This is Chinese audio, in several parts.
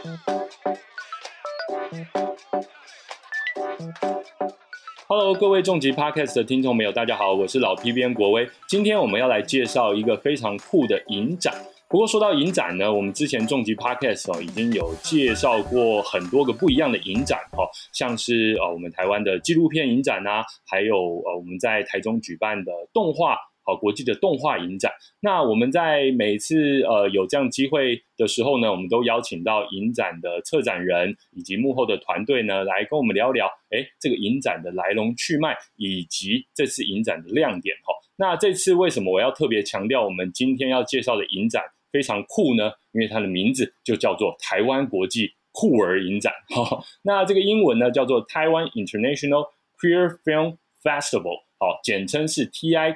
Hello， 各位重击 Podcast 的听众朋友，大家好，我是老 PBN 国威。今天我们要来介绍一个非常酷的影展。不过说到影展呢，我们之前重击 Podcast 已经有介绍过很多个不一样的影展，像是我们台湾的纪录片影展啊，还有我们在台中举办的动画国际的动画影展。那我们在每次有这样机会的时候呢，我们都邀请到影展的策展人以及幕后的团队呢，来跟我们聊聊这个影展的来龙去脉，以及这次影展的亮点。那这次为什么我要特别强调我们今天要介绍的影展非常酷呢？因为它的名字就叫做台湾国际酷儿影展。那这个英文呢叫做台湾 International Queer Film Festival，简称是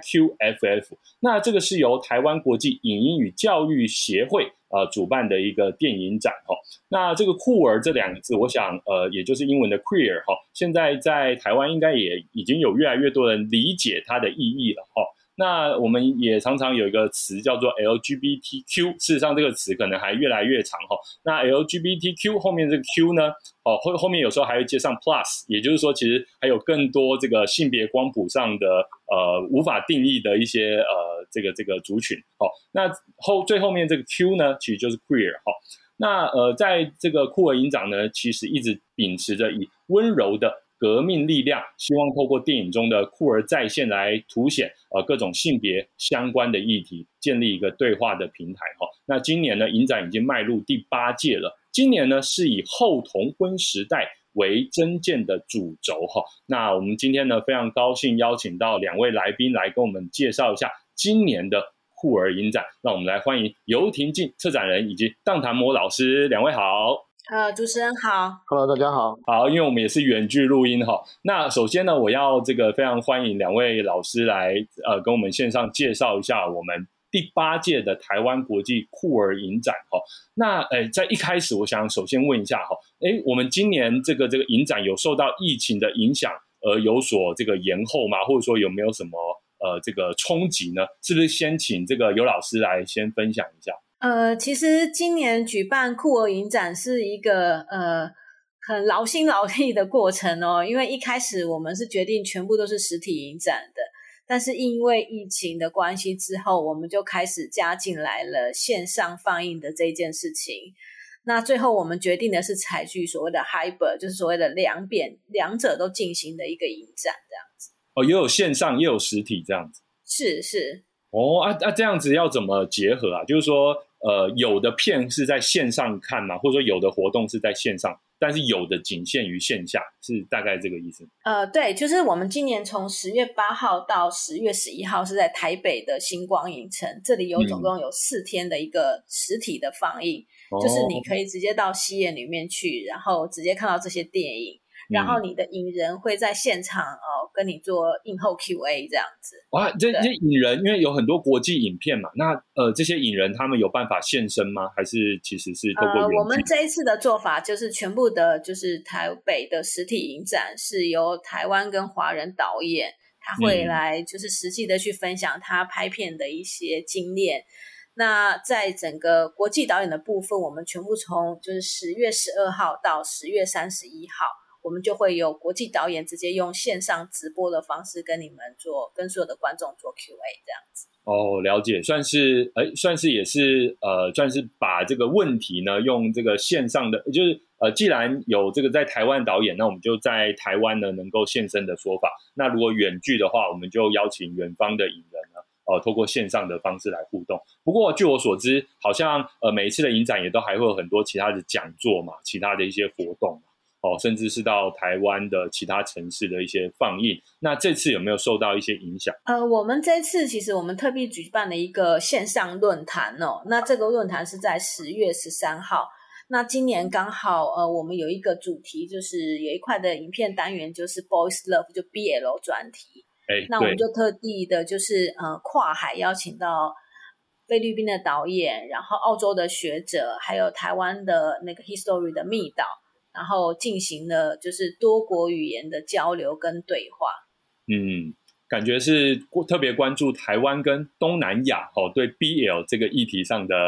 TIQFF。 那这个是由台湾国际影音与教育协会主办的一个电影展。那这个酷儿这两个字，我想也就是英文的 queer， 现在在台湾应该也已经有越来越多人理解它的意义了。那我们也常常有一个词叫做 LGBTQ， 事实上这个词可能还越来越长。那 LGBTQ 后面这个 Q 呢，后面有时候还会接上 plus， 也就是说其实还有更多这个性别光谱上的无法定义的一些这个族群。那最后面这个 Q 呢，其实就是 queer。那在这个酷儿影展呢，其实一直秉持着以温柔的革命力量，希望透过电影中的酷儿再现来凸显各种性别相关的议题，建立一个对话的平台。那今年呢，影展已经迈入第8届了。今年呢，是以后同婚时代为征件的主轴。那我们今天呢，非常高兴邀请到2位来宾来跟我们介绍一下今年的酷儿影展。让我们来欢迎游廷进策展人以及荡檀模老师。2位好。 主持人好。 Hello， 大家好。 好，因为我们也是远距录音。那首先呢，我要非常欢迎2位老师来跟我们线上介绍一下我们第8届的台湾国际酷儿影展。那在一开始我想首先问一下，我们今年这个影展有受到疫情的影响而有所这个延后吗？或者说有没有什么这个冲击呢？是不是先请这个游老师来先分享一下？ 其实今年举办酷儿影展是一个很劳心劳力的过程哦，因为一开始我们是决定全部都是实体影展的，但是因为疫情的关系之后，我们就开始加进来了线上放映的这件事情。那最后我们决定的是采取所谓的 hybrid， 就是所谓的两者都进行的一个影展这样子。 也有线上也有实体这样子。 是。 这样子要怎么结合啊？就是说有的片是在线上看嘛，或者说有的活动是在线上，但是有的仅限于线下，是大概这个意思？ 对，就是我们今年从10月8号到10月11号是在台北的星光影城，这里有总共有4天的一个实体的放映，就是你可以直接到戏院里面去，然后直接看到这些电影，然后你的影人会在现场跟你做映后 QA 这样子。哇， 这些影人因为有很多国际影片嘛，那这些影人他们有办法现身吗？还是其实是透过远距？ 我们这一次的做法就是全部的就是台北的实体影展是由台湾跟华人导演，他会来就是实际的去分享他拍片的一些经验。那在整个国际导演的部分，我们全部从就是10月12号到10月31号，我们就会有国际导演直接用线上直播的方式跟所有的观众做 QA 这样子。 了解，算是也是算是把这个问题呢用这个线上的，就是既然有这个在台湾导演，那我们就在台湾呢能够现身的说法。那如果远距的话，我们就邀请远方的影人呢透过线上的方式来互动。不过据我所知，好像每一次的影展也都还会有很多其他的讲座嘛，其他的一些活动嘛。甚至是到台湾的其他城市的一些放映。那这次有没有受到一些影响？ 我们这次其实我们特别举办了一个线上论坛哦。那这个论坛是在10月13号。那今年刚好我们有一个主题，就是有一块的影片单元就是 Boys Love， 就 BL 专题。那我们就特地的就是跨海邀请到菲律宾的导演，然后澳洲的学者，还有台湾的那个 History 的秘导，然后进行了就是多国语言的交流跟对话。 感觉是特别关注台湾跟东南亚对 BL 这个议题上的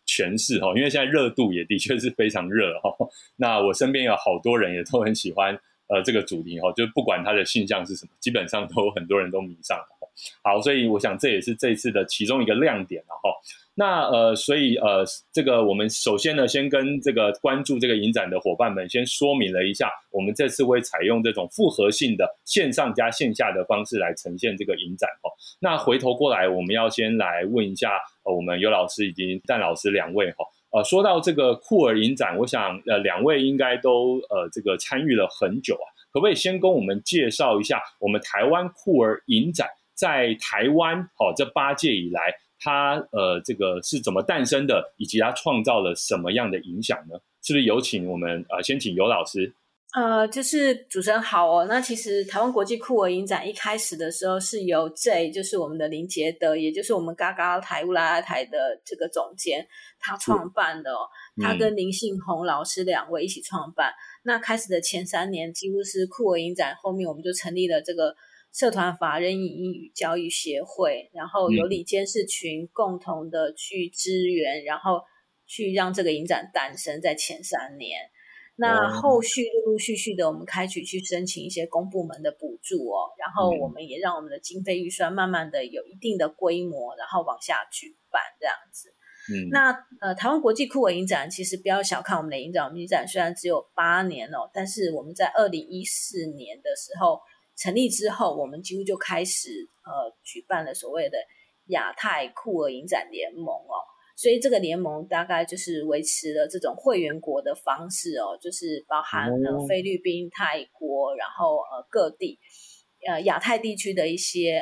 诠释因为现在热度也的确是非常热那我身边有好多人也都很喜欢这个主题就不管它的性向是什么，基本上都很多人都迷上了好，所以我想这也是这一次的其中一个亮点了那所以这个我们首先呢，先跟这个关注这个影展的伙伴们先说明了一下，我们这次会采用这种复合性的线上加线下的方式来呈现这个影展那回头过来，我们要先来问一下我们尤老师以及Dan老师两位说到这个酷儿影展，我想两位应该都这个参与了很久可不可以先跟我们介绍一下我们台湾酷儿影展在台湾这8届以来它这个是怎么诞生的，以及它创造了什么样的影响呢？是不是有请我们先请尤老师。 就是主持人好那其实台湾国际酷儿影展一开始的时候是由 J 就是我们的林杰德，也就是我们嘎嘎台乌拉拉台的这个总监他创办的他跟林信宏老师两位一起创办那开始的前3年几乎是酷儿影展，后面我们就成立了这个社团法人影音与教育协会，然后由理监事群共同的去支援然后去让这个影展诞生在前3年那后续陆陆续续的我们开始去申请一些公部门的补助然后我们也让我们的经费预算慢慢的有一定的规模，然后往下举办这样子那台湾国际酷儿影展其实不要小看我们的影展，我们影展虽然只有8年但是我们在2014年的时候成立之后，我们几乎就开始举办了所谓的亚太酷儿影展联盟所以这个联盟大概就是维持了这种会员国的方式就是包含菲律宾、泰国，然后各地亚太地区的一些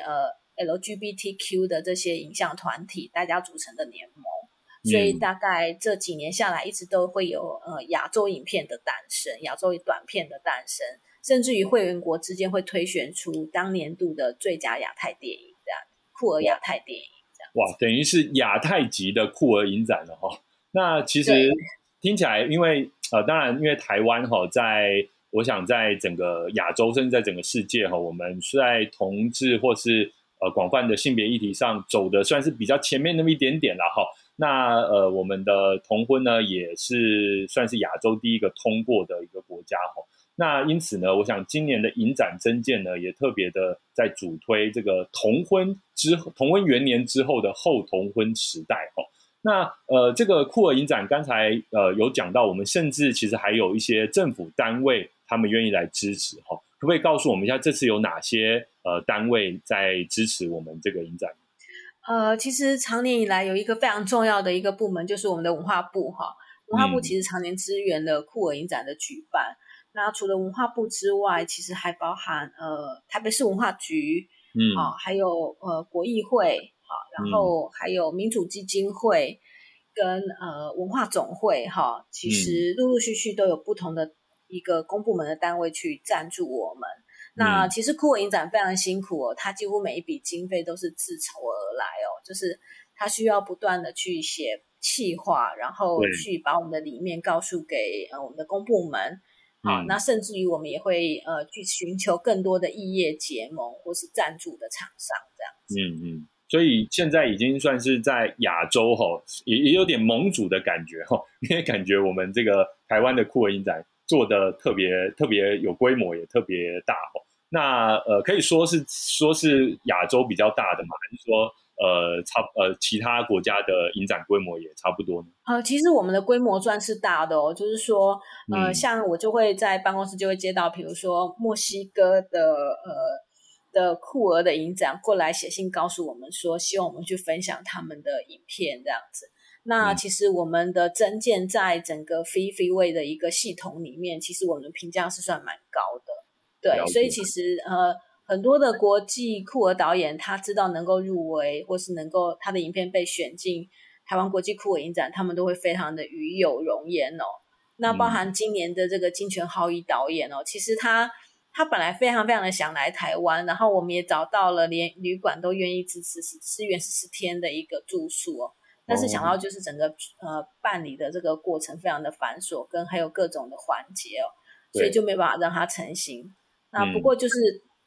LGBTQ 的这些影像团体大家组成的联盟所以大概这几年下来一直都会有亚洲影片的诞生，亚洲短片的诞生，甚至于会员国之间会推选出当年度的最佳亚太电影这样酷儿亚太电影哇，等于是亚太级的酷儿影展了那其实听起来，因为当然因为台湾在我想在整个亚洲甚至在整个世界我们是在同志或是广泛的性别议题上走的算是比较前面那么一点点啦那我们的同婚呢也是算是亚洲第一个通过的一个国家那因此呢，我想今年的影展增建呢，也特别的在主推这个同婚元年之后的后同婚时代那这个酷儿影展刚才有讲到，我们甚至其实还有一些政府单位他们愿意来支持可不可以告诉我们一下这次有哪些单位在支持我们这个影展？ 其实长年以来有一个非常重要的一个部门就是我们的文化部文化部其实常年支援了酷儿影展的举办那除了文化部之外，其实还包含台北市文化局还有国艺会然后还有民主基金会跟文化总会其实陆陆续续都有不同的一个公部门的单位去赞助我们那其实酷儿影展非常辛苦它几乎每一笔经费都是自筹而来就是它需要不断的去写企划，然后去把我们的理念告诉给我们的公部门那甚至于我们也会去寻求更多的异业结盟或是赞助的厂商这样子所以现在已经算是在亚洲也有点盟主的感觉因为感觉我们这个台湾的酷儿影展做的特别有规模，也特别大那可以说是亚洲比较大的吗？还是说其他国家的影展规模也差不多呢？ 其实我们的规模算是大的就是说像我就会在办公室就会接到比如说墨西哥的酷儿的影展过来写信告诉我们说希望我们去分享他们的影片这样子那其实我们的增建在整个 Freeway 的一个系统里面其实我们的评价是算蛮高的对所以其实很多的国际酷儿导演他知道能够入围或是能够他的影片被选进台湾国际酷儿影展他们都会非常的与有荣焉那包含今年的这个金泉浩一导演其实他本来非常非常的想来台湾然后我们也找到了连旅馆都愿意支援14天的一个住宿但是想到就是整个办理的这个过程非常的繁琐跟还有各种的环节所以就没办法让他成行那不过就是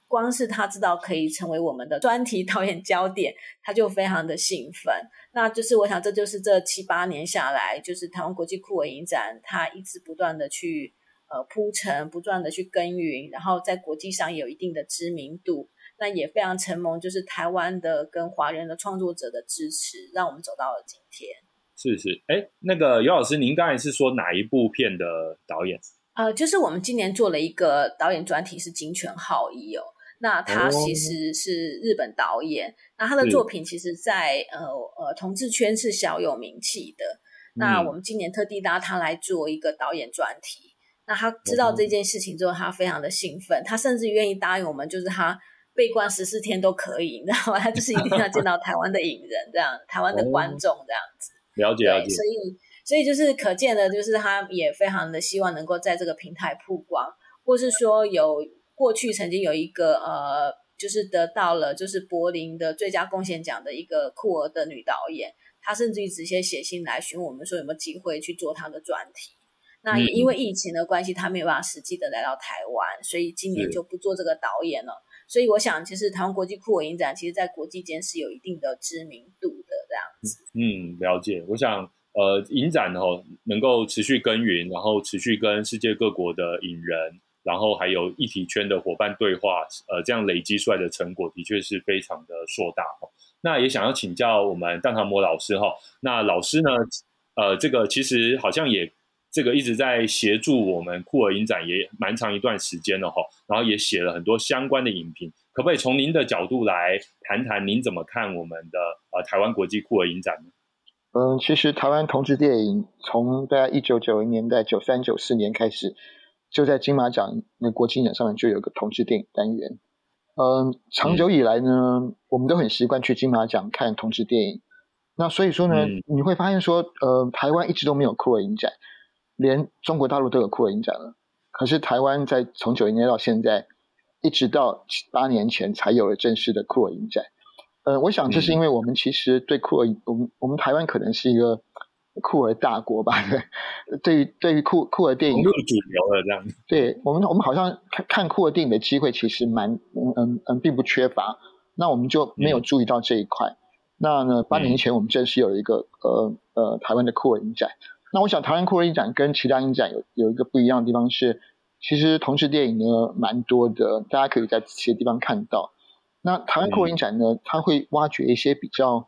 光是他知道可以成为我们的专题导演焦点，他就非常的兴奋。那就是我想这就是这7-8年下来，就是台湾国际酷儿影展他一直不断的去铺陈，不断的去耕耘，然后在国际上也有一定的知名度，那也非常承蒙就是台湾的跟华人的创作者的支持，让我们走到了今天。 是，那个尤老师，您刚才是说哪一部片的导演？ 就是我们今年做了一个导演专题是金泉浩一哦，那他其实是日本导演，那他的作品其实在同志圈是小有名气的。那我们今年特地拉他来做一个导演专题，那他知道这件事情之后，他非常的兴奋，他甚至愿意答应我们，就是他闭关14天都可以，你知道吗？他就是一定要见到台湾的影人，这样台湾的观众这样子。 了解。 所以就是可见的，就是他也非常的希望能够在这个平台曝光，或是说有过去曾经有一个就是得到了就是柏林的最佳贡献奖的一个酷儿的女导演，她甚至于直接写信来询问我们说有没有机会去做她的专题。那也因为疫情的关系，她没有办法实际的来到台湾，所以今年就不做这个导演了。所以我想其实台湾国际酷儿影展其实在国际间是有一定的知名度的这样子。 了解。我想影展能够持续耕耘，然后持续跟世界各国的影人，然后还有议题圈的伙伴对话，这样累积出来的成果的确是非常的硕大。那也想要请教我们段唐模老师那老师呢这个其实好像也这个一直在协助我们酷儿影展也蛮长一段时间了然后也写了很多相关的影评，可不可以从您的角度来谈谈您怎么看我们的台湾国际酷儿影展呢？ 其实台湾同志电影从大概1990年代93、94年开始，就在金马奖那国际影展上面就有个同志电影单元。长久以来呢，我们都很习惯去金马奖看同志电影。那所以说呢，你会发现说，台湾一直都没有酷儿影展，连中国大陆都有酷儿影展了。可是台湾从90年到现在，一直到8年前才有了正式的酷儿影展。我想这是因为我们其实对酷儿，我们台湾可能是一个酷儿大国吧，对于酷儿电影融入主流了这样。 对，我们好像看酷儿电影的机会其实并不缺乏，那我们就没有注意到这一块。那呢，8年前我们正式有一个台湾的酷儿影展。那我想台湾酷儿影展跟其他影展有一个不一样的地方是，其实同志电影呢蛮多的，大家可以在这些地方看到。那台湾酷儿影展呢，它会挖掘一些比较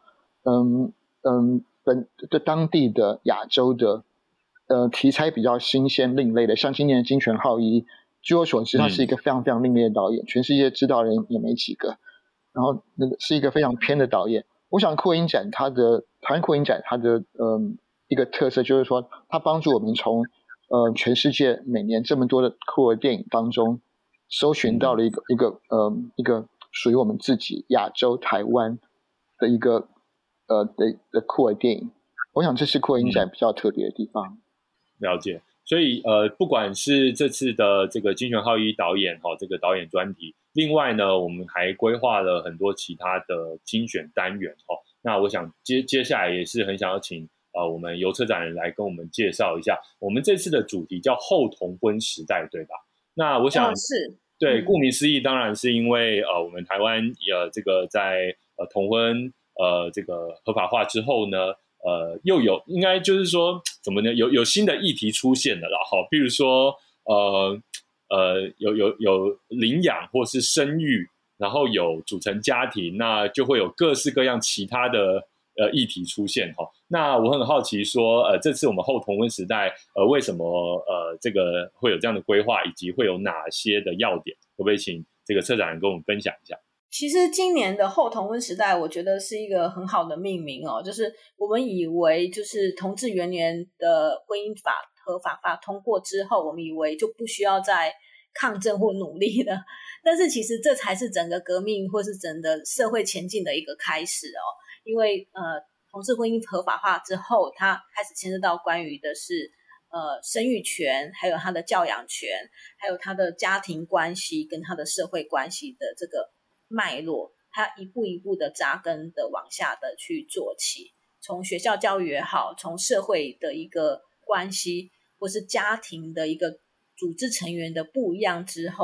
当地的亚洲的题材比较新鲜另类的，像今年的金泉浩一，据我所知他是一个非常非常另类的导演，全世界知道的人也没几个，然后那个是一个非常偏的导演。我想酷儿影展台湾酷儿影展它的一个特色就是说，它帮助我们从全世界每年这么多的酷儿电影当中搜寻到了一个属于我们自己亚洲台湾的一个的酷儿电影。我想这是酷儿影展比较特别的地方。 了解。所以不管是这次的这个金泉浩一导演这个导演专题，另外呢我们还规划了很多其他的精选单元那我想接下来也是很想要请我们游策展人来跟我们介绍一下我们这次的主题叫后同婚时代，对吧？那我想是对，顾名思义当然是因为我们台湾这个在同婚这个合法化之后呢又有应该就是说怎么呢有新的议题出现了啦比如说有领养或是生育，然后有组成家庭，那就会有各式各样其他的议题出现那我很好奇说这次我们后同婚时代为什么这个会有这样的规划，以及会有哪些的要点，可不可以请这个策展人跟我们分享一下？ 其实今年的后同婚时代我觉得是一个很好的命名就是我们以为就是同治元年的婚姻法合法化通过之后，我们以为就不需要再抗争或努力了，但是其实这才是整个革命或是整个社会前进的一个开始因为同志婚姻合法化之后，它开始牵涉到关于的是生育权，还有他的教养权，还有他的家庭关系跟他的社会关系的这个脉络，他一步一步的扎根的往下的去做起，从学校教育也好，从社会的一个关系或是家庭的一个组织成员的不一样之后，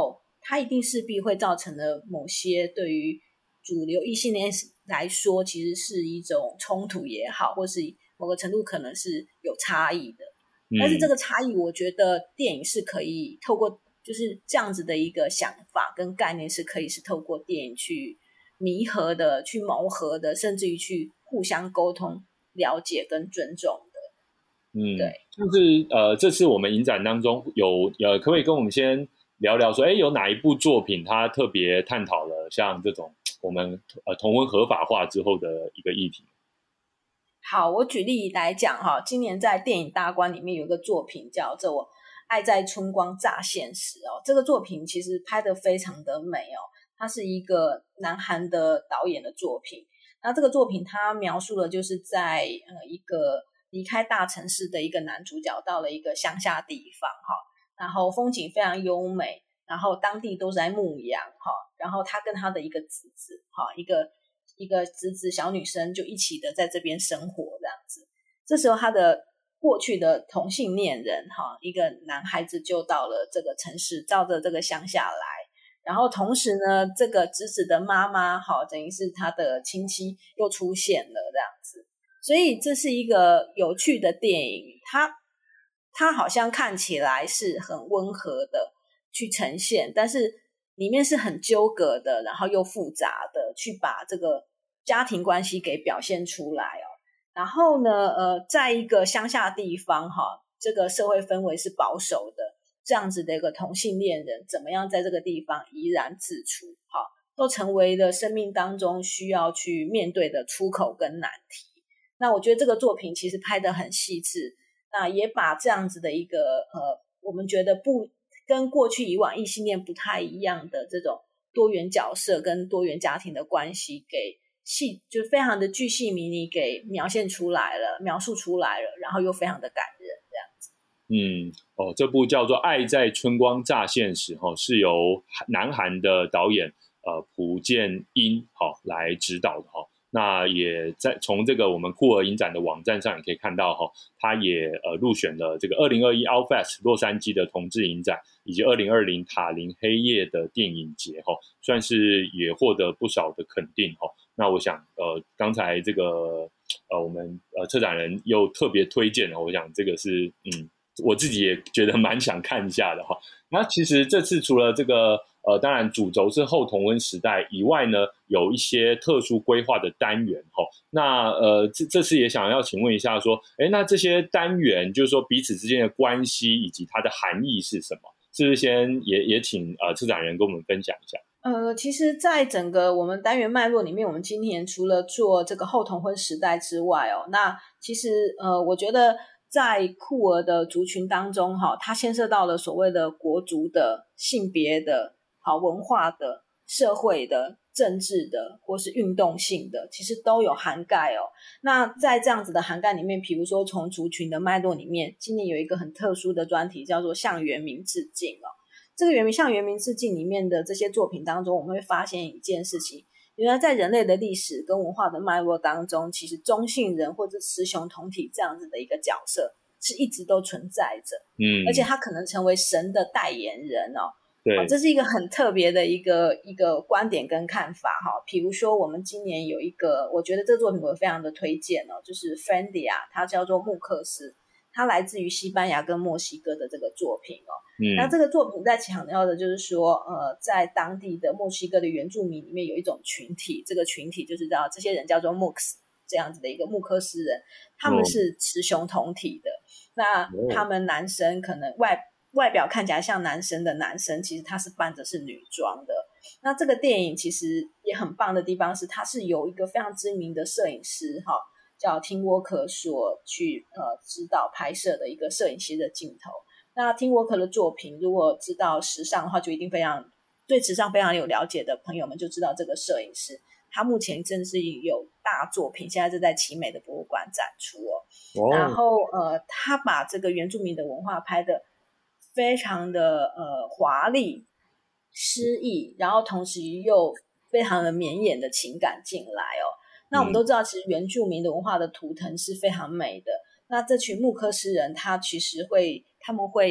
它一定势必会造成了某些对于主流异性恋来说其实是一种冲突也好，或是某个程度可能是有差异的。但是这个差异我觉得电影是可以透过就是这样子的一个想法跟概念是可以是透过电影去弥合的，去谋合的，甚至于去互相沟通了解跟尊重的。对， 就是这次我们影展当中有可不可以跟我们先聊聊说有哪一部作品它特别探讨了像这种我们同婚合法化之后的一个议题？ 好，我举例来讲哈，今年在电影大观里面有一个作品叫做《爱在春光乍现时》哦，这个作品其实拍得非常的美哦，它是一个南韩的导演的作品。那这个作品它描述的就是在一个离开大城市的一个男主角到了一个乡下地方哈，然后风景非常优美，然后当地都是在牧羊哈，然后他跟他的一个侄子哈，一个侄子小女生就一起的在这边生活这样子。这时候他的过去的同性恋人哈，一个男孩子就到了这个城市，照着这个乡下来，然后同时呢，这个侄子的妈妈哈，等于是他的亲戚又出现了这样子。所以这是一个有趣的电影，它好像看起来是很温和的去呈现，但是里面是很纠葛的，然后又复杂的去把这个家庭关系给表现出来哦。然后呢在一个乡下地方哈，这个社会氛围是保守的，这样子的一个同性恋人怎么样在这个地方怡然自处哈，都成为了生命当中需要去面对的出口跟难题。那我觉得这个作品其实拍得很细致，那也把这样子的一个我们觉得不跟过去以往异性恋不太一样的这种多元角色跟多元家庭的关系给就非常的巨细靡遗给描述出来了，然后又非常的感人这样子。 这部叫做《爱在春光乍现时》是由南韩的导演朴建英来指导的那也从这个我们酷儿影展的网站上也可以看到他也入选了这个2021 Outfest 洛杉矶的同志影展，以及2020塔林黑夜的电影节算是也获得不少的肯定那我想刚才这个我们策展人又特别推荐我想这个是我自己也觉得蛮想看一下的那其实这次除了这个当然主轴是后同婚时代以外呢，有一些特殊规划的单元那这次也想要请问一下说那这些单元就是说彼此之间的关系以及它的含义是什么？是不是先也请策展人跟我们分享一下？ 其实在整个我们单元脉络里面，我们今年除了做这个后同婚时代之外那其实我觉得在酷儿的族群当中它牵涉到了所谓的国族的、性别的、文化的、社会的、政治的或是运动性的，其实都有涵盖那在这样子的涵盖里面，比如说从族群的脉络里面，今年有一个很特殊的专题叫做向原民致敬这个向原民致敬里面的这些作品当中，我们会发现一件事情，原来在人类的历史跟文化的脉络当中，其实中性人或者雌雄同体这样子的一个角色是一直都存在着而且他可能成为神的代言人对， 这是一个很特别的一个观点跟看法比如说我们今年有一个我觉得这个作品我非常的推荐就是 Friendia， 它叫做穆克斯，它来自于西班牙跟墨西哥的这个作品那这个作品在强调的就是说在当地的墨西哥的原住民里面有一种群体，这个群体就是这些人叫做 Mooks 这样子的一个穆克斯人，他们是雌雄同体的那他们男生可能外表看起来像男生的男生，其实他是扮着是女装的。那这个电影其实也很棒的地方是，它是由一个非常知名的摄影师叫 Tim Walker 所去指导拍摄的一个摄影师的镜头。那 Tim Walker 的作品，如果知道时尚的话，就一定对时尚非常有了解的朋友们就知道这个摄影师，他目前真是有大作品，现在就在奇美的博物馆展出然后他把这个原住民的文化拍得非常的华丽诗意，然后同时又非常的绵延的情感进来那我们都知道其实原住民的文化的图腾是非常美的，那这群穆克斯人他们会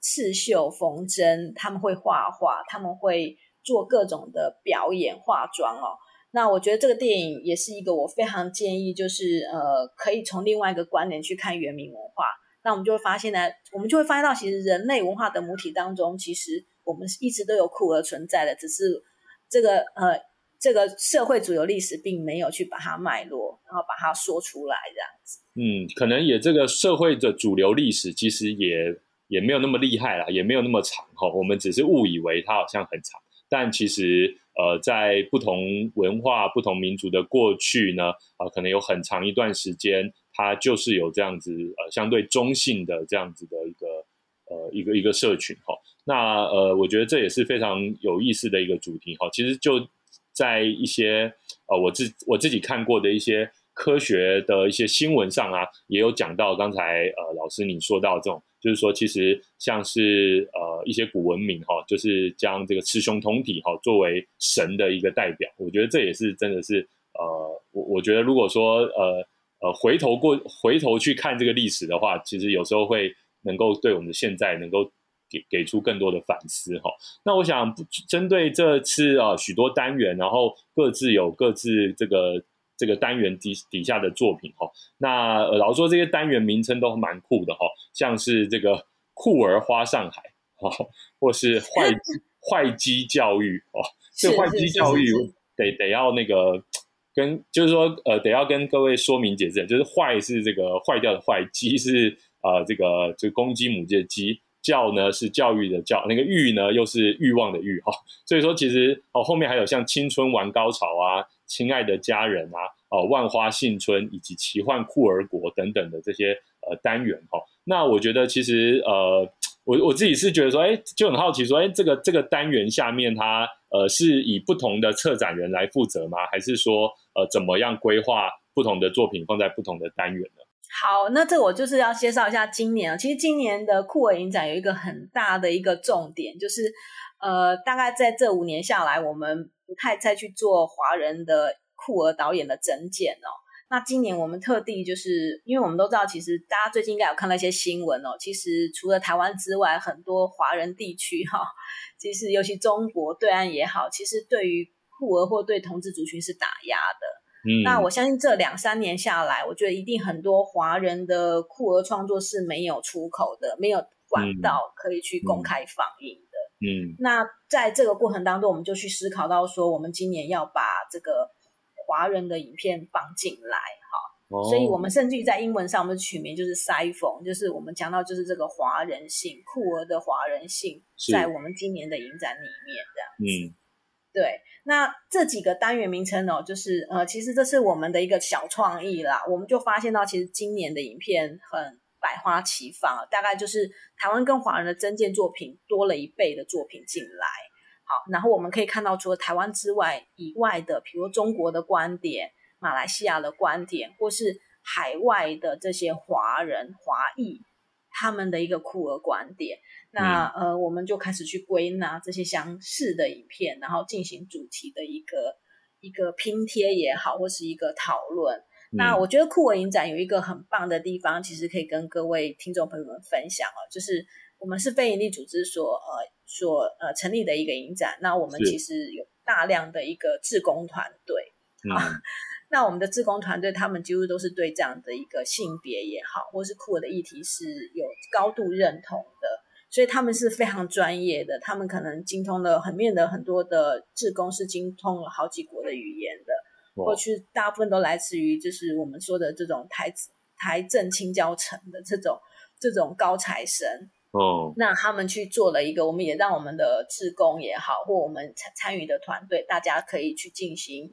刺绣、缝针，他们会画画，他们会做各种的表演、化妆哦。那我觉得这个电影也是一个我非常建议，就是可以从另外一个观点去看原民文化。那我们就会发现呢，到其实人类文化的母体当中，其实我们一直都有酷儿存在的，只是这个社会主流历史并没有去把它脉络，然后把它说出来这样子。 可能也这个社会的主流历史其实也没有那么厉害啦，也没有那么长我们只是误以为它好像很长，但其实在不同文化、不同民族的过去呢，可能有很长一段时间，它就是有这样子相对中性的这样子的一个社群那我觉得这也是非常有意思的一个主题其实就在一些我自己看过的一些科学的一些新闻上也有讲到刚才老师你说到这种，就是说其实像是一些古文明就是将这个雌雄同体作为神的一个代表，我觉得这也是真的是我觉得如果说回头去看这个历史的话，其实有时候会能够对我们的现在能够给出更多的反思那我想针对这次许多单元，然后各自有各自这个单元底下的作品那老实说这些单元名称都蛮酷的像是这个酷儿花上海或是坏鸡教育这坏鸡教育得要那个就是说得要跟各位说明解释，就是坏是这个坏掉的坏，鸡是这个公鸡母鸡的鸡，教呢是教育的教，那个育呢又是欲望的欲所以说其实后面还有像青春玩高潮亲爱的家人万花幸春以及奇幻酷儿国等等的这些单元那我觉得其实我自己是觉得说就很好奇说这个单元下面它是以不同的策展人来负责吗？还是说怎么样规划不同的作品放在不同的单元呢？ 好，那这我就是要介绍一下今年其实今年的酷儿影展有一个很大的一个重点，就是大概在这5年下来，我们不太再去做华人的酷儿导演的征件那今年我们特地就是因为我们都知道，其实大家最近应该有看到一些新闻其实除了台湾之外，很多华人地区其实尤其中国对岸也好，其实对于酷儿或对同志族群是打压的。那我相信这2-3年下来，我觉得一定很多华人的酷儿创作是没有出口的，没有管道可以去公开放映的。那在这个过程当中，我们就去思考到说，我们今年要把这个华人的影片放进来所以我们甚至于在英文上我们取名就是 Sci-Fi， 就是我们讲到就是这个华人性，酷儿的华人性在我们今年的影展里面这样子。对，那这几个单元名称就是其实这是我们的一个小创意啦。我们就发现到其实今年的影片很百花齐放，大概就是台湾跟华人的征件作品多了1倍的作品进来。好，然后我们可以看到除了台湾之外以外的，比如中国的观点、马来西亚的观点，或是海外的这些华人华裔他们的一个酷儿观点。那我们就开始去归纳这些相似的影片，然后进行主题的一个拼贴也好，或是一个讨论。那我觉得酷儿影展有一个很棒的地方，其实可以跟各位听众朋友们分享就是我们是非营利组织所成立的一个影展。那我们其实有大量的一个志工团队那我们的志工团队他们几乎都是对这样的一个性别也好，或是酷儿的议题是有高度认同的，所以他们是非常专业的，他们可能精通了很多的志工是精通了好几国的语言的，过去大部分都来自于就是我们说的这种台政青交城的这种高材生那他们去做了一个，我们也让我们的志工也好，或我们参与的团队，大家可以去进行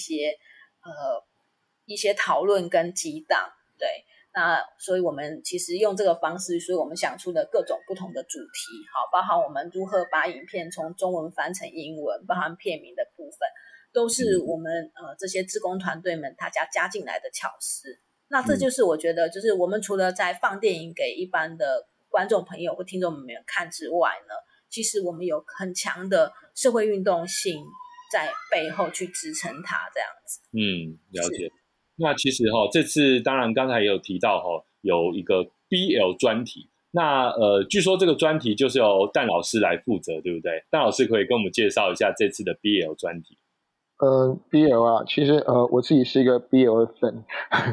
一些讨论跟激荡。对，那所以我们其实用这个方式，所以我们想出了各种不同的主题包含我们如何把影片从中文翻成英文，包含片名的部分都是我们这些志工团队们大家加进来的巧思。那这就是我觉得就是我们除了在放电影给一般的观众朋友或听众朋友看之外呢，其实我们有很强的社会运动性在背后去支撑它这样子。 了解。那其实这次当然刚才也有提到有一个 BL 专题那据说这个专题就是由蛋老师来负责，对不对？蛋老师可以跟我们介绍一下这次的 BL 专题。 BL 啊，其实我自己是一个 BL 的粉，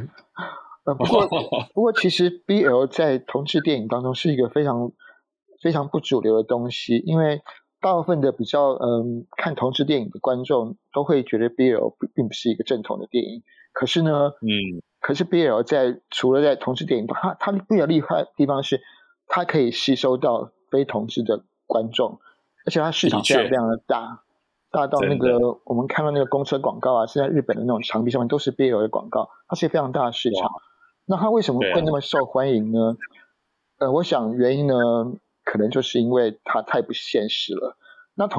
不过其实 BL 在同志电影当中是一个非常非常不主流的东西，因为大部分的比较看同志电影的观众都会觉得 BL 并不是一个正统的电影，可是呢，可是 BL 除了在同志电影，它比较厉害的地方是，它可以吸收到非同志的观众，而且它市场非常非常的大到那个我们看到那个公车广告啊，是在日本的那种墙壁上面都是 BL 的广告，它是一个非常大的市场。那它为什么会那么受欢迎呢？我想原因呢，可能就是因为它太不现实了。那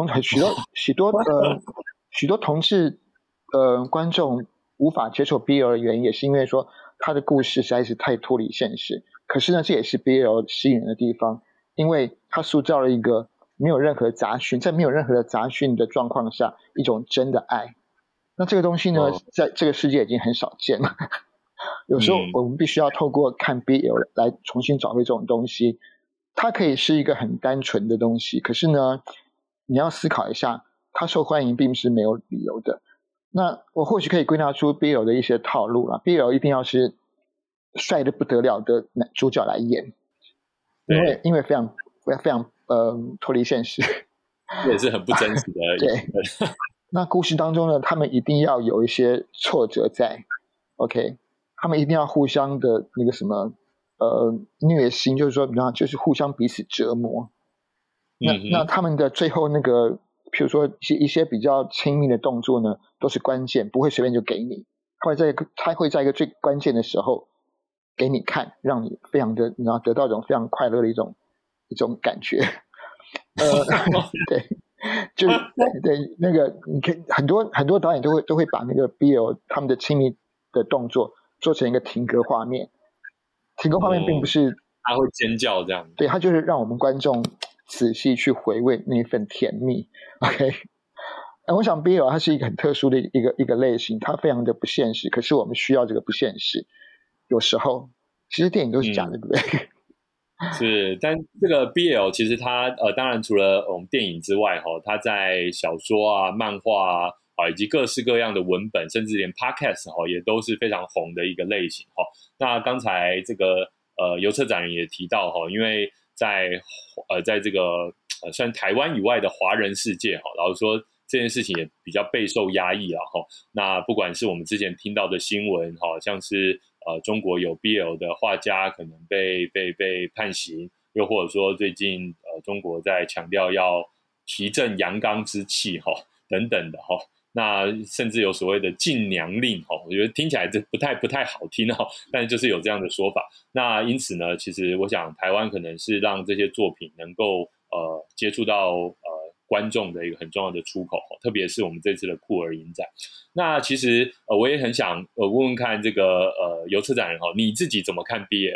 许多同志观众无法接受 BL 的原因，也是因为说它的故事实在是太脱离现实。可是呢，这也是 BL 吸引人的地方，因为它塑造了一个没有任何杂讯，在没有任何的杂讯的状况下，一种真的爱。那这个东西呢，在这个世界已经很少见了。有时候我们必须要透过看 BL 来重新找回这种东西。它可以是一个很单纯的东西，可是呢，你要思考一下，它受欢迎并不是没有理由的。那我或许可以归纳出 BL 的一些套路啦。BL 一定要是帅得不得了的男主角来演，因为非常脱离现实， 这也是很不真实的。 对，那故事当中呢，他们一定要有一些挫折在 ，OK， 他们一定要互相的那个什么虐心，就是说，就是互相彼此折磨。那他们的最后那个，比如说一些比较亲密的动作呢，都是关键，不会随便就给你，他会在一个最关键的时候给你看，让你非常的，得到一种非常快乐的一种感觉。对，对，那个你看很多导演都会把那个 BL 他们的亲密的动作做成一个停格画面。停格画面并不是他会尖叫这样， 对，他就是让我们观众仔细去回味那份甜蜜。OK， 我想 BL 它是一个很特殊的一个类型，它非常的不现实，可是我们需要这个不现实。有时候其实电影都是假的，对不对？ 是，但这个 BL 其实它当然除了我们电影之外它在小说啊、漫画啊以及各式各样的文本，甚至连 podcast 也都是非常红的一个类型那刚才这个游策展人也提到因为在这个算台湾以外的华人世界然后说这件事情也比较备受压抑了那不管是我们之前听到的新闻像是中国有 BL 的画家可能被判刑，又或者说最近中国在强调要提振阳刚之气等等的那甚至有所谓的禁娘令我觉得听起来这不太好听但是就是有这样的说法。那因此呢，其实我想台湾可能是让这些作品能够接触到观众的一个很重要的出口，特别是我们这次的酷儿影展。那其实我也很想问问看这个游策展人你自己怎么看 BL？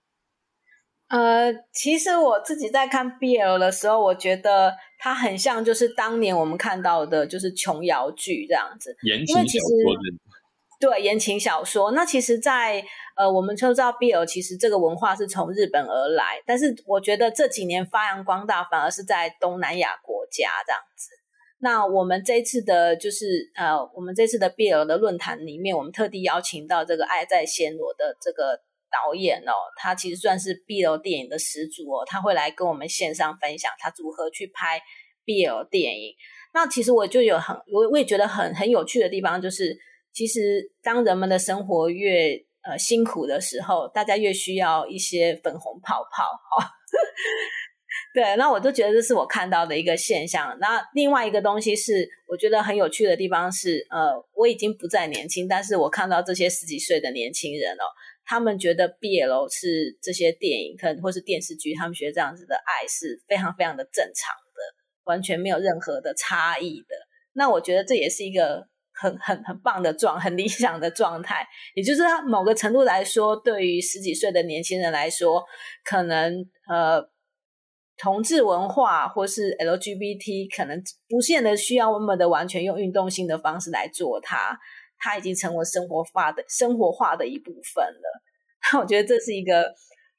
其实我自己在看 BL 的时候，我觉得它很像就是当年我们看到的就是琼瑶剧这样子， 言情小说的。 对，言情小说。那其实在我们就知道 BL 其实这个文化是从日本而来，但是我觉得这几年发扬光大反而是在东南亚国家这样子。那我们这次的我们这次的 BL 的论坛里面，我们特地邀请到这个爱在暹罗的这个导演他其实算是 BL 电影的始祖他会来跟我们线上分享他如何去拍 BL 电影。那其实我也觉得很有趣的地方，就是其实当人们的生活越辛苦的时候，大家越需要一些粉红泡泡对，那我就觉得这是我看到的一个现象。那另外一个东西是我觉得很有趣的地方是我已经不再年轻，但是我看到这些10几岁的年轻人他们觉得 BL 是这些电影或是电视剧，他们觉得这样子的爱是非常非常的正常的，完全没有任何的差异的。那我觉得这也是一个很棒的很理想的状态，也就是某个程度来说，对于10几岁的年轻人来说，可能同志文化或是 LGBT 可能不见得需要我们的完全用运动性的方式来做它已经成为生活化的一部分了。我觉得这是一个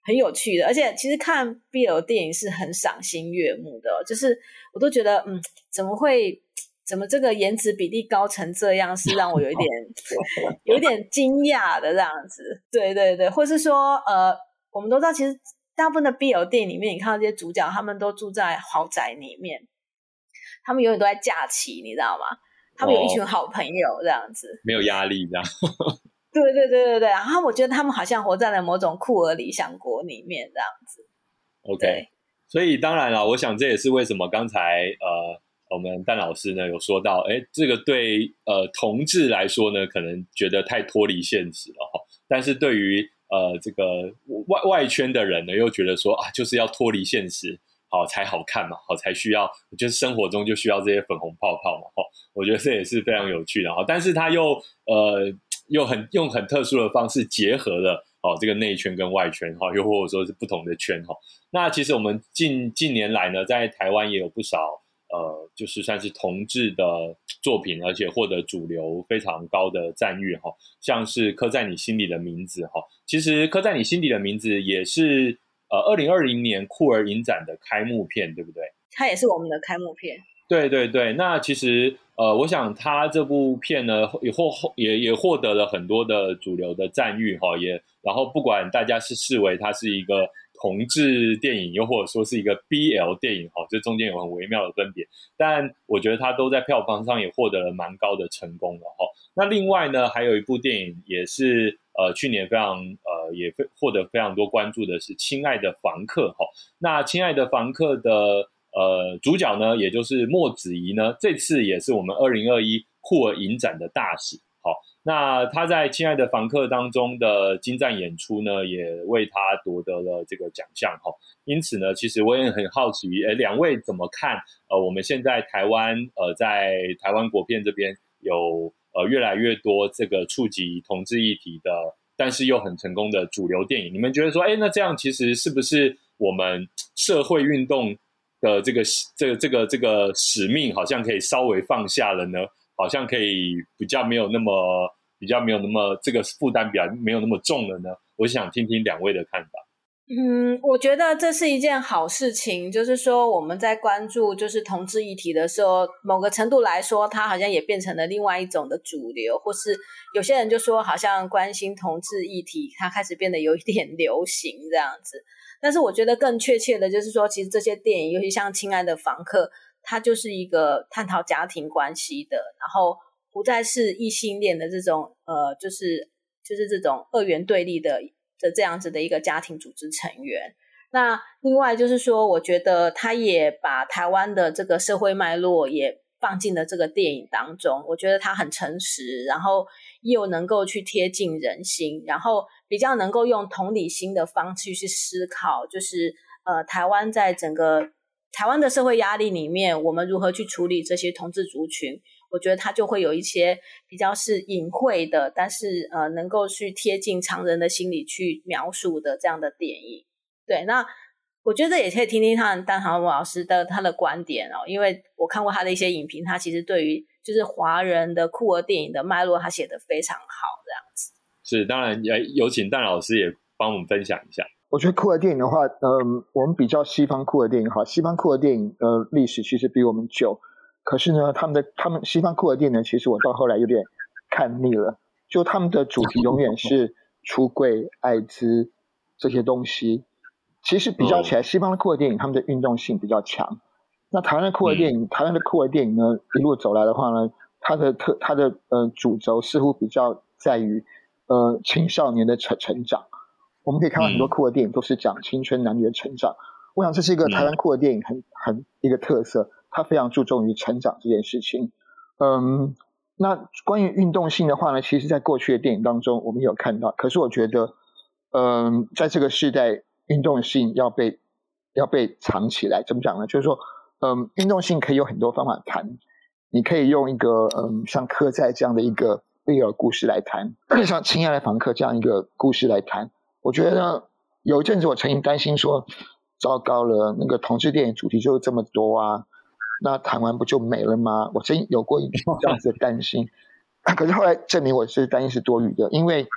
很有趣的，而且其实看 BL 电影是很赏心悦目的，就是我都觉得怎么这个颜值比例高成这样，是让我有一点惊讶的这样子。对对对，或是说我们都知道其实大部分的 BL 电影里面，你看到这些主角他们都住在豪宅里面，他们永远都在假期，你知道吗？他们有一群好朋友这样子， 没有压力这样。 对对对对对，然后我觉得他们好像活在了某种酷儿理想国里面这样子。 OK， 所以当然了，我想这也是为什么刚才我们蛋老师呢有说到，这个对同志来说呢，可能觉得太脱离现实了哈，但是对于这个外圈的人呢，又觉得说啊，就是要脱离现实，好才好看嘛，好才需要，就是生活中就需要这些粉红泡泡嘛，哈，我觉得这也是非常有趣的哈，但是他又用很特殊的方式结合了这个内圈跟外圈哈，又或者说是不同的圈哈。那其实我们近年来呢，在台湾也有不少就是算是同志的作品，而且获得主流非常高的赞誉哈，像是刻在你心里的名字哈。其实刻在你心里的名字也是2020年酷儿影展的开幕片，对不对？ 它也是我们的开幕片。 对对对，那其实我想他这部片呢也获得了很多的主流的赞誉哈，然后不管大家是视为它是一个同志电影，又或者说是一个 BL 电影哈，这中间有很微妙的分别，但我觉得它都在票房上也获得了蛮高的成功的哈。那另外呢，还有一部电影也是去年非常也获得非常多关注的是《亲爱的房客》哈。那《亲爱的房客》的主角呢，也就是莫子仪呢，这次也是我们2021酷儿影展的大使。好，那他在《亲爱的房客》当中的精湛演出呢，也为他夺得了这个奖项哈。因此呢，其实我也很好奇，两位怎么看？我们现在台湾在台湾国片这边有越来越多这个触及同志议题的，但是又很成功的主流电影，你们觉得说，那这样其实是不是我们社会运动的这个使命好像可以稍微放下了呢？好像可以比较没有那么这个负担比较没有那么重了呢？我想听听两位的看法。 我觉得这是一件好事情，就是说我们在关注就是同志议题的时候，某个程度来说，它好像也变成了另外一种的主流，或是有些人就说好像关心同志议题，它开始变得有一点流行这样子。但是我觉得更确切的就是说，其实这些电影，尤其像《亲爱的房客》，它就是一个探讨家庭关系的，然后不再是异性恋的这种就是这种二元对立的这样子的一个家庭组织成员。那另外就是说，我觉得他也把台湾的这个社会脉络也放进了这个电影当中，我觉得他很诚实，然后又能够去贴近人心，然后比较能够用同理心的方式去思考，就是台湾在整个台湾的社会压力里面，我们如何去处理这些同志族群，我觉得它就会有一些比较是隐晦的，但是能够去贴近常人的心理去描述的这样的电影。对，那我觉得也可以听听蛋航老师的他的观点哦，因为我看过他的一些影评，他其实对于就是华人的酷儿电影的脉络，他写得非常好，这样子。 是，当然有请蛋老师也帮我们分享一下。 我觉得酷儿电影的话，我们比较西方酷儿电影哈，西方酷儿电影历史其实比我们久，可是呢，他们西方酷儿电影呢，其实我到后来有点看腻了，就他们的主题永远是出柜、艾滋这些东西。其实比较起来，西方的酷儿电影他们的运动性比较强。那台湾的酷儿电影，台湾的酷儿电影呢，一路走来的话呢，它的主轴似乎比较在于青少年的成长。我们可以看到很多酷儿电影都是讲青春男女的成长，我想这是一个台湾酷儿电影很一个特色，它非常注重于成长这件事情。那关于运动性的话呢，其实在过去的电影当中我们有看到，可是我觉得在这个时代运动性要被藏起来。怎么讲呢？就是说运动性可以有很多方法谈，你可以用一个像刻在这样的一个BL故事来谈，像亲爱的房客这样一个故事来谈。我觉得有一阵子我曾经担心说，糟糕了，那个同志电影主题就这么多啊，那谈完不就没了吗？我曾经有过这样子的担心可是后来证明我是担心是多余的，因为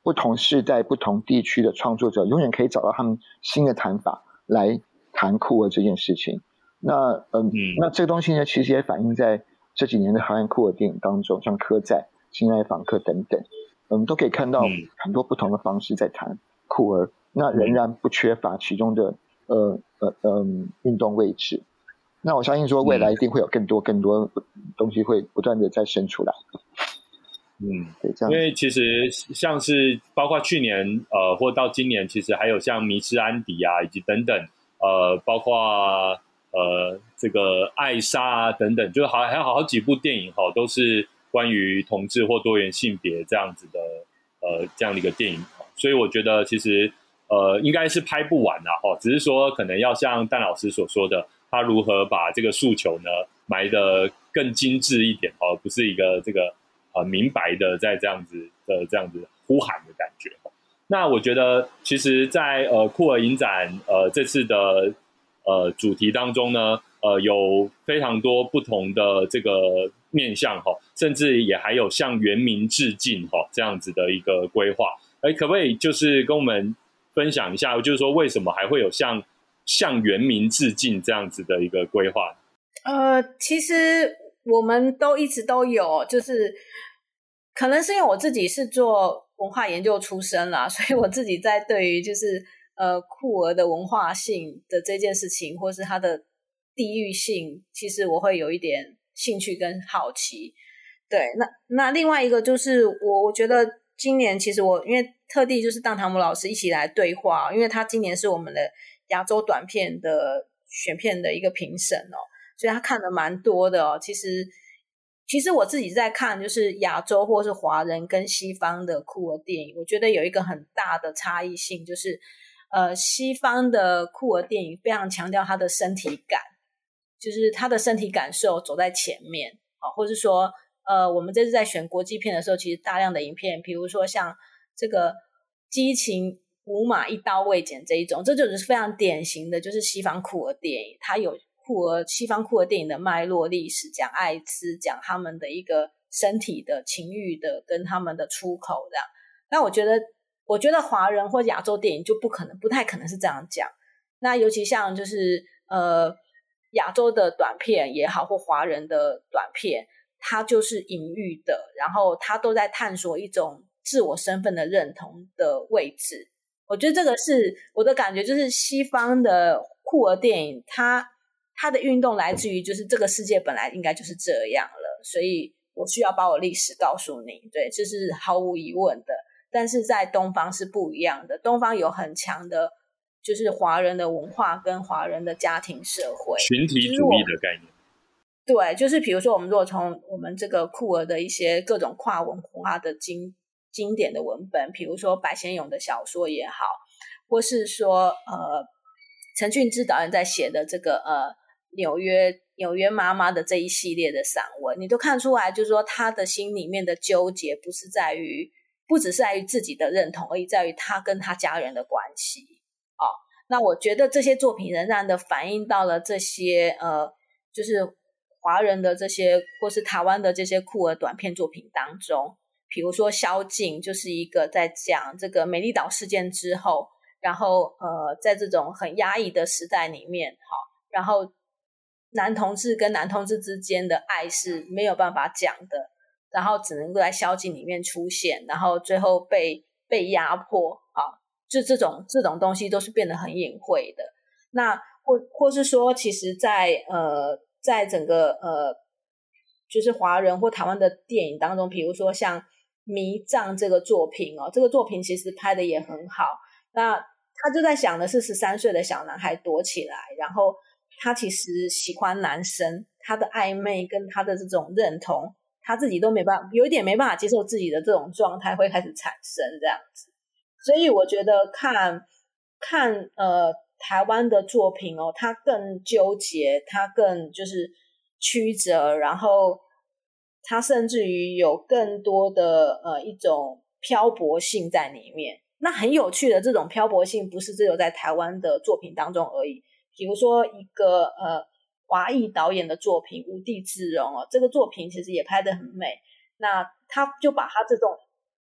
不同世代、不同地区的创作者永远可以找到他们新的谈法来谈酷儿这件事情。那这个东西呢，其实也反映在这几年的台湾酷儿电影当中，像柯在、亲爱访客等等，都可以看到很多不同的方式在谈酷儿，那仍然不缺乏其中的运动位置。那我相信说未来一定会有更多东西会不断的再生出来。对，这样。 因为其实像是包括去年或到今年，其实还有像迷失安迪啊，以及等等包括这个艾莎啊等等，就还有好几部电影都是关于同志或多元性别这样子的这样的一个电影。所以我觉得其实应该是拍不完啦只是说可能要像蛋老师所说的，他如何把这个诉求呢埋得更精致一点不是一个这个明白的在这样子呼喊的感觉。那我觉得其实在酷儿影展这次的主题当中呢有非常多不同的这个面向甚至也还有向原民致敬这样子的一个规划。可不可以就是跟我们分享一下，就是说为什么还会有向原民致敬这样子的一个规划？ 其实我们都一直都有，就是可能是因为我自己是做文化研究出身啦，所以我自己在对于就是酷儿的文化性的这件事情，或是它的地域性，其实我会有一点兴趣跟好奇。对，那另外一个就是我觉得今年其实我因为特地就是当唐姆老师一起来对话，因为他今年是我们的亚洲短片的选片的一个评审所以他看了蛮多的其实我自己在看就是亚洲或是华人跟西方的酷儿电影，我觉得有一个很大的差异性，就是西方的酷儿电影非常强调他的身体感，就是他的身体感受走在前面或是说我们这次在选国际片的时候，其实大量的影片比如说像这个激情五马一刀未剪这一种，这就是非常典型的就是西方酷儿电影，它有西方酷儿电影的脉络历史，讲艾滋，讲他们的一个身体的情欲的跟他们的出口这样。那我觉得华人或亚洲电影就不太可能是这样讲。那尤其像就是亚洲的短片也好，或华人的短片，它就是隐喻的，然后它都在探索一种自我身份的认同的位置。我觉得这个是我的感觉，就是西方的酷儿电影它的运动来自于就是这个世界本来应该就是这样了，所以我需要把我历史告诉你，对，这是毫无疑问的。但是在东方是不一样的，东方有很强的就是华人的文化跟华人的家庭社会群体主义的概念。 对，就是比如说我们如果从我们这个酷儿的一些各种跨文化的经典的文本，比如说白先勇的小说也好，或是说陈俊之导演在写的这个纽约妈妈的这一系列的散文，你都看出来就是说他的心里面的纠结不只是在于自己的认同，而已在于他跟他家人的关系那我觉得这些作品仍然的反映到了这些就是华人的这些或是台湾的这些酷儿短片作品当中。比如说宵禁就是一个在讲这个美丽岛事件之后，然后在这种很压抑的时代里面然后男同志跟男同志之间的爱是没有办法讲的，然后只能够在宵禁里面出现，然后最后被压迫就这种东西都是变得很隐晦的。那或是说其实在整个就是华人或台湾的电影当中，比如说像迷障这个作品这个作品其实拍的也很好。那他就在想的是13岁的小男孩躲起来，然后他其实喜欢男生，他的暧昧跟他的这种认同，他自己都有一点没办法接受自己的这种状态会开始产生这样子。所以我觉得看台湾的作品他更纠结，他更就是曲折，然后它甚至于有更多的一种漂泊性在里面。那很有趣的这种漂泊性不是只有在台湾的作品当中而已，比如说一个华裔导演的作品无地自容这个作品其实也拍得很美。那他就把他这种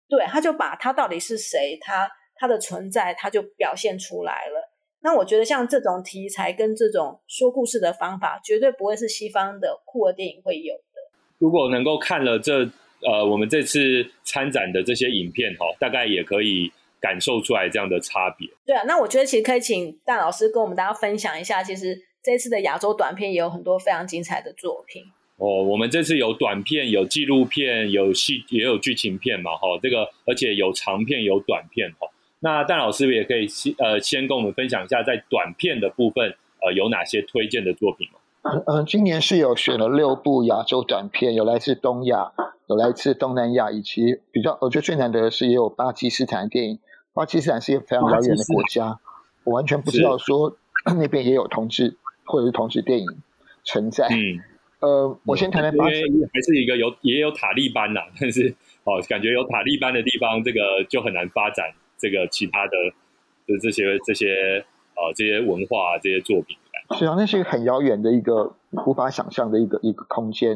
对，他就把他到底是谁，他的存在他就表现出来了。那我觉得像这种题材跟这种说故事的方法绝对不会是西方的酷儿电影会有的。 如果能够看了我们这次参展的这些影片大概也可以感受出来这样的差别。 对啊，那我觉得其实可以请Dan老师跟我们大家分享一下，其实这次的亚洲短片也有很多非常精彩的作品。 我们这次有短片，有纪录片，也有剧情片嘛，这个而且有长片有短片。那Dan老师也可以先跟我们分享一下在短片的部分有哪些推荐的作品吗？ 今年是有选了6部亚洲短片，有来自东亚，有来自东南亚，以及我觉得最难得的是也有巴基斯坦的电影。巴基斯坦是一个非常遥远的国家，我完全不知道说那边也有同志或者是同志电影存在。我先谈谈巴基斯坦， 还是一个也有塔利班啦，但是感觉有塔利班的地方，这个就很难发展这个其他的这些文化这些作品。 是啊，那是一个很遥远的一个无法想象的一个空间。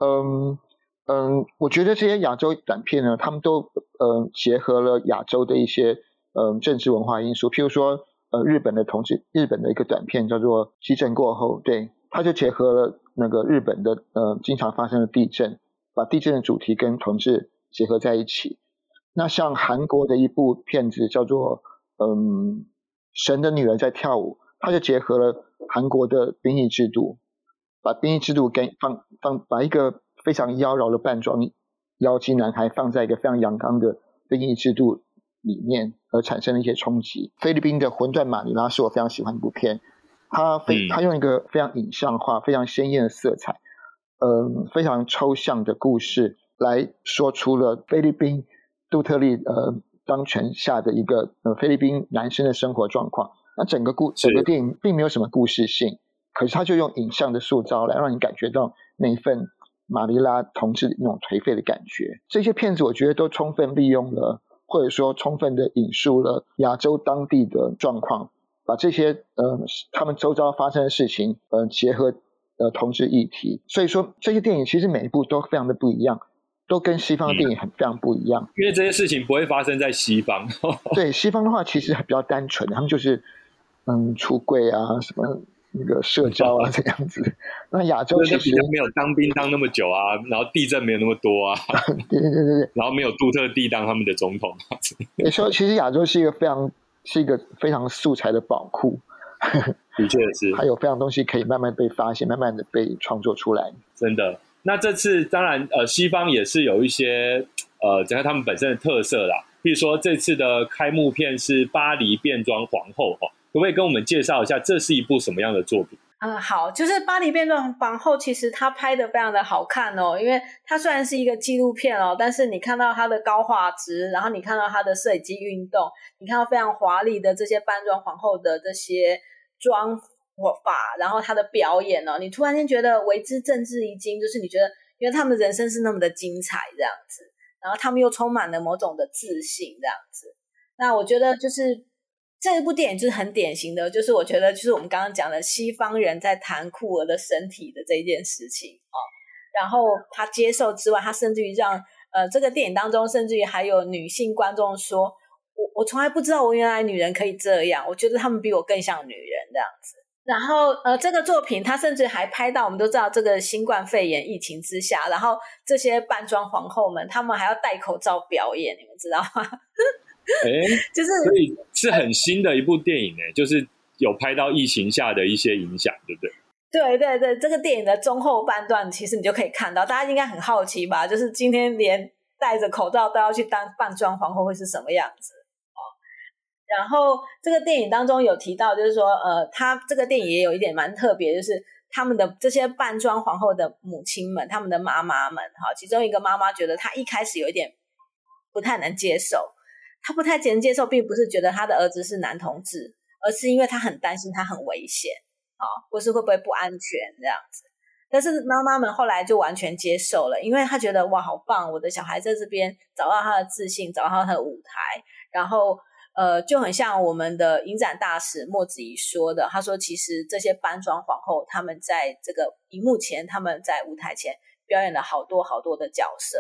我觉得这些亚洲短片呢，他们都结合了亚洲的一些政治文化因素，譬如说日本的一个短片叫做《地震过后》，对，它就结合了那个日本的经常发生的地震，把地震的主题跟同志结合在一起。那像韩国的一部片子叫做神的女儿在跳舞，它就结合了韩国的兵役制度，把兵役制度把一个非常妖娆的扮装妖姬男孩放在一个非常阳刚的兵役制度里面，而产生了一些冲击。菲律宾的《魂断马尼拉》是我非常喜欢的一部片，它用一个非常影像化、非常鲜艳的色彩，非常抽象的故事来说出了菲律宾杜特利当权下的一个菲律宾男生的生活状况。那整个电影并没有什么故事性，可是他就用影像的塑造来让你感觉到那一份马尼拉同志那种颓废的感觉。这些片子我觉得都充分利用了，或者说充分的引述了亚洲当地的状况，把这些他们周遭发生的事情结合同志议题。所以说这些电影其实每一部都非常的不一样，都跟西方的电影非常不一样。 因为这些事情不会发生在西方。 对，西方的话其实比较单纯，他们就是出柜啊，什么那个社交啊这样子。那亚洲其实没有当兵当那么久啊，然后地震没有那么多啊。 对， 然后没有杜特地当他们的总统。 你说其实亚洲是一个非常素材的宝库。 的确是， 还有非常东西可以慢慢被发现，慢慢的被创作出来。 真的。那这次当然西方也是有一些整个他们本身的特色啦，比如说这次的开幕片是巴黎变装皇后，可不可以跟我们介绍一下这是一部什么样的作品？ 好，就是巴黎变装皇后，其实它拍的非常的好看哦，因为它虽然是一个纪录片哦，但是你看到它的高画质，然后你看到它的摄影机运动，你看到非常华丽的这些扮装皇后的这些妆法，然后她的表演哦，你突然间觉得为之政治一惊，就是你觉得因为他们的人生是那么的精彩这样子，然后他们又充满了某种的自信这样子。那我觉得就是这部电影就是很典型的，就是我觉得就是我们刚刚讲的西方人在谈酷儿的身体的这一件事情然后他接受之外，他甚至于让这个电影当中甚至于还有女性观众说我从来不知道我原来女人可以这样，我觉得他们比我更像女人这样子。然后这个作品他甚至还拍到我们都知道这个新冠肺炎疫情之下，然后这些扮装皇后们他们还要戴口罩表演，你们知道吗？就是所以是很新的一部电影就是有拍到疫情下的一些影响，对不对？ 对，这个电影的中后半段其实你就可以看到，大家应该很好奇吧，就是今天连戴着口罩都要去当扮装皇后会是什么样子然后这个电影当中有提到，就是说他这个电影也有一点蛮特别，就是他们的这些扮装皇后的母亲们，他们的妈妈们其中一个妈妈觉得她一开始有一点不太能接受，她不太能接受并不是觉得她的儿子是男同志，而是因为她很担心他很危险或是会不会不安全这样子。但是妈妈们后来就完全接受了，因为她觉得哇好棒，我的小孩在这边找到他的自信，找到他的舞台，然后就很像我们的影展大使莫子仪说的，他说其实这些扮装皇后他们在这个荧幕前，他们在舞台前表演了好多好多的角色，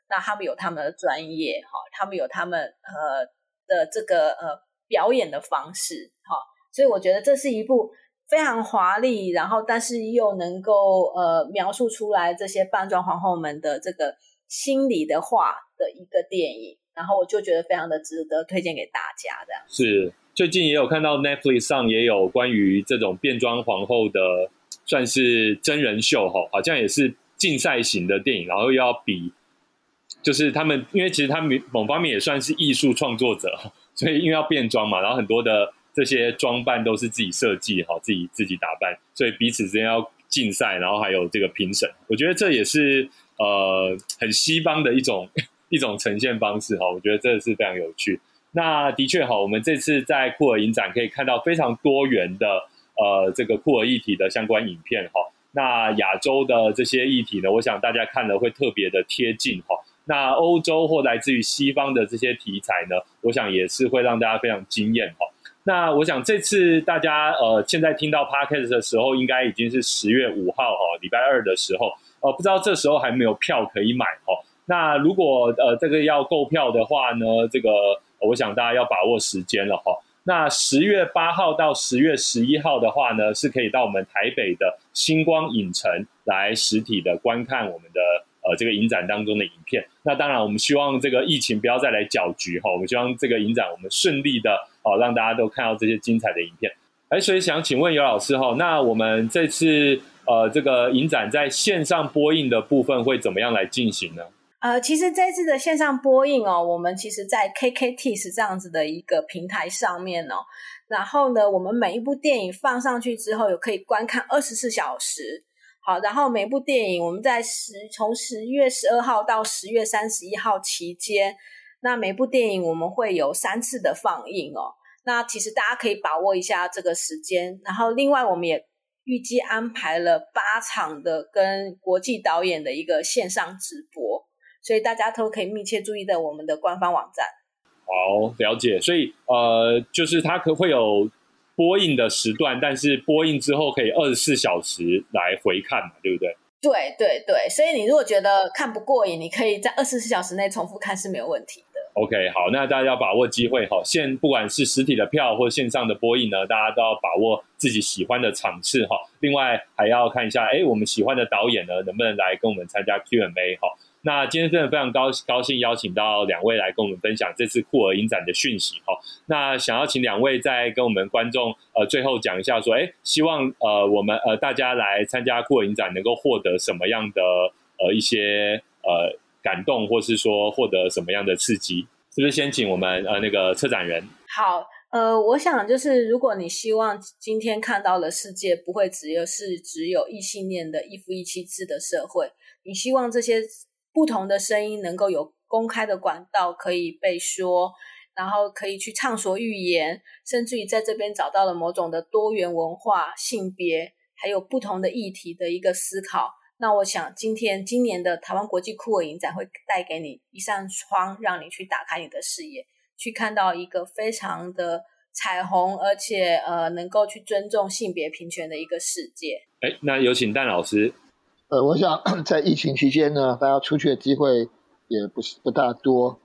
那他们有他们的专业，他们有他们的这个表演的方式，所以我觉得这是一部非常华丽，然后但是又能够描述出来这些扮装皇后们的这个心理的话的一个电影，然后我就觉得非常的值得推荐给大家。这样是最近也有看到 Netflix 上也有关于这种变装皇后的算是真人秀，好像也是竞赛型的电影，然后又要比，就是他们因为其实他们某方面也算是艺术创作者，所以因为要变装嘛，然后很多的这些装扮都是自己设计，自己打扮，所以彼此之间要竞赛，然后还有这个评审，我觉得这也是很西方的一种呈现方式，我觉得这是非常有趣。那的确我们这次在酷儿影展可以看到非常多元的这个酷儿议题的相关影片，那亚洲的这些议题呢，我想大家看了会特别的贴近，那欧洲或来自于西方的这些题材呢，我想也是会让大家非常惊艳。那我想这次大家现在听到 Podcast 的时候，应该已经是10月5号礼拜二的时候，不知道这时候还没有票可以买。那如果这个要购票的话呢，这个我想大家要把握时间了。那10月8号到10月11号的话呢，是可以到我们台北的星光影城来实体的观看我们的这个影展当中的影片。那当然我们希望这个疫情不要再来搅局，我们希望这个影展我们顺利的让大家都看到这些精彩的影片。所以想请问尤老师，那我们这次这个影展在线上播映的部分会怎么样来进行呢？ 其实这次的线上播映我们其实在 KKTIX 这样子的一个平台上面然后呢，我们每一部电影放上去之后，有可以观看24小时。好，然后每部电影我们在从10月12号到10月31号期间，那每部电影我们会有3次的放映那其实大家可以把握一下这个时间。然后另外我们也预计安排了8场的跟国际导演的一个线上直播，所以大家都可以密切注意的我们的官方网站。 好，了解。所以就是它会有播映的时段，但是播映之后可以24小时来回看嘛，对不对？ 对对对，所以你如果觉得看不过瘾，你可以在24小时内重复看是没有问题的。 OK， 好，那大家要把握机会不管是实体的票或线上的播映呢，大家都要把握自己喜欢的场次另外还要看一下我们喜欢的导演呢能不能来跟我们参加 Q&A。那今天真的非常高兴邀请到2位来跟我们分享这次酷儿影展的讯息。那想要请2位再跟我们观众最后讲一下说希望我们大家来参加酷儿影展能够获得什么样的一些感动，或是说获得什么样的刺激，是不是先请我们那个策展人？ 好，我想就是如果你希望今天看到的世界不会只有异性恋的一夫一妻制的社会，你希望这些不同的声音能够有公开的管道可以被说，然后可以去畅所欲言，甚至于在这边找到了某种的多元文化、性别还有不同的议题的一个思考。那我想今年的台湾国际酷儿影展会带给你一扇窗，让你去打开你的视野，去看到一个非常的彩虹，而且能够去尊重性别平权的一个世界。 那有请Dan老师。 我想在疫情期间呢，大家出去的机会也不大多。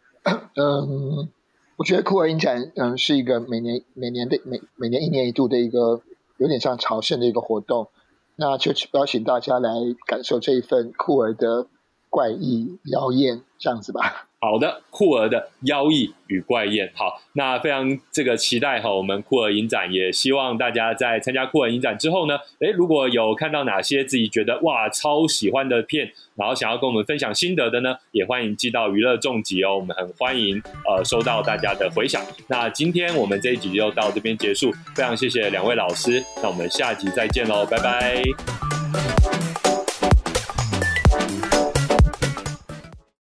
我觉得酷儿影展是一个每年1年1度的一个有点像朝圣的一个活动，那就邀请大家来感受这一份酷儿的怪异妖艳，这样子吧。 好的，酷儿的妖异与怪艳。好，那非常这个期待我们酷儿影展，也希望大家在参加酷儿影展之后呢，如果有看到哪些自己觉得哇超喜欢的片，然后想要跟我们分享心得的呢，也欢迎寄到娱乐重击我们很欢迎收到大家的回响。那今天我们这一集就到这边结束，非常谢谢2位老师，那我们下集再见咯，拜拜。